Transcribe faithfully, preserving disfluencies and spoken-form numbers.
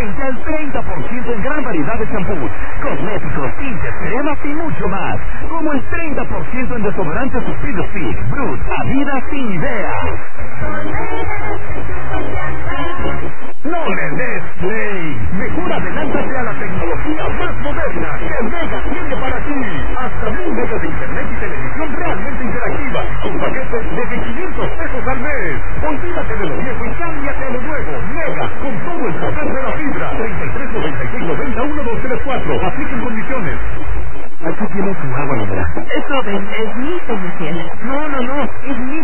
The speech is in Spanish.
veinte al treinta por ciento en gran variedad de champús, cosméticos, tintes, cremas y mucho más. Como el treinta por ciento en desodorantes Suspiro Stick, Brut, Adidas y Nivea. No le des play. Mejor adelántate a la tecnología más moderna que Mega tiene para ti. Hasta mil megas de internet y televisión realmente interactiva con paquetes desde quinientos pesos al mes. Olvídate de lo viejo y cámbiate a lo nuevo. Mega, con todo el poder de la fibra. treinta y tres noventa y seis noventa uno dos tres cuatro. Apliquen condiciones. Aquí tiene su agua mineral. Es joven, es mi solución. No, no, no. Es mi